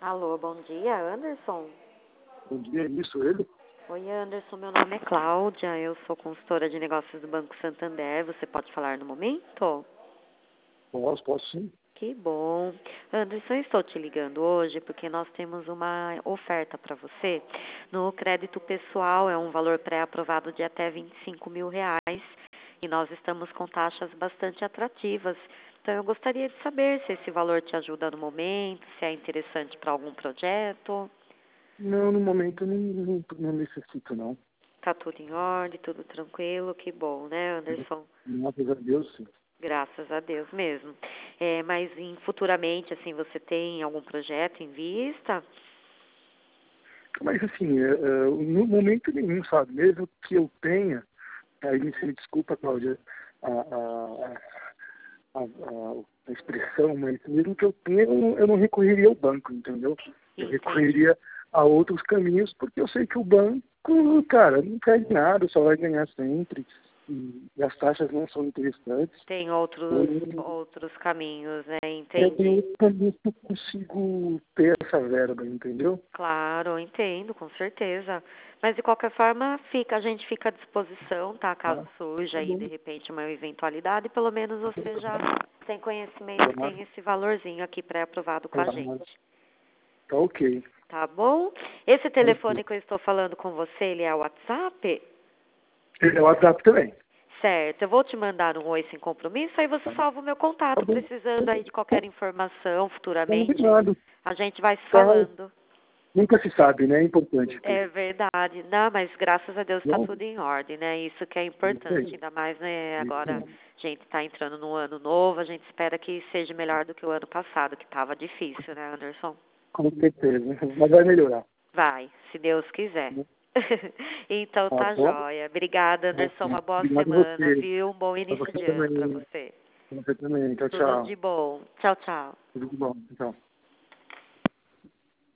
Alô, bom dia, Anderson? Bom dia, isso, ele? Oi, Anderson, meu nome é Cláudia, eu sou consultora de negócios do Banco Santander. Você pode falar no momento? Posso sim. Que bom. Anderson, eu estou te ligando hoje porque nós temos uma oferta para você. No crédito pessoal é um valor pré-aprovado de até R$ 25.000 e nós estamos com taxas bastante atrativas. Então, eu gostaria de saber se esse valor te ajuda no momento, se é interessante para algum projeto. Não, no momento eu não necessito, não. Tá tudo em ordem, tudo tranquilo, que bom, né, Anderson? Graças a Deus, sim. Graças a Deus mesmo. Mas futuramente, assim, você tem algum projeto em vista? Mas assim, no momento nenhum, sabe? Mesmo que eu tenha, aí me desculpa, Cláudia, a, a, a expressão, mas mesmo que eu tenha, eu não recorreria ao banco, entendeu? Eu Entendi. recorreria a outros caminhos, porque eu sei que o banco, cara, não perde nada, só vai ganhar sempre. E as taxas não são interessantes. Tem Então, outros caminhos, né? tem Entendi. outro caminho que eu consigo ter essa verba, entendeu? Claro, entendo, com certeza. Mas de qualquer forma, a gente fica à disposição, tá? Tá, Caso surja tá aí bom. de repente uma eventualidade, pelo menos você já tem conhecimento e Tá, tem esse valorzinho aqui pré-aprovado com a tá, gente. tá ok. Tá bom? Esse Tá ok. telefone que eu estou falando com você, ele é o WhatsApp? É o WhatsApp também. Certo, eu vou te mandar um oi sem compromisso, aí você Tá, salva o meu tá contato, bom. precisando aí de qualquer informação futuramente, Combinado. a gente vai se Tá. falando. Nunca se sabe, né? É importante ter. É verdade. Não, mas graças a Deus está Bom, tudo em ordem, né? Isso que é isso importante, aí. ainda mais, né, Isso agora aí. a gente está entrando no ano novo, a gente espera que seja melhor do que o ano passado, que estava difícil, né, Anderson? Com certeza. Mas vai melhorar. Vai, se Deus quiser. Então Tá tá bom? joia. Obrigada, Tá Anderson. bom. Uma boa Obrigado a semana, você. viu? Um bom Pra início você de ano para também. você. Pra você também. Tchau, Tudo de tchau. bom. Tchau, tchau. Tudo de bom. Tchau.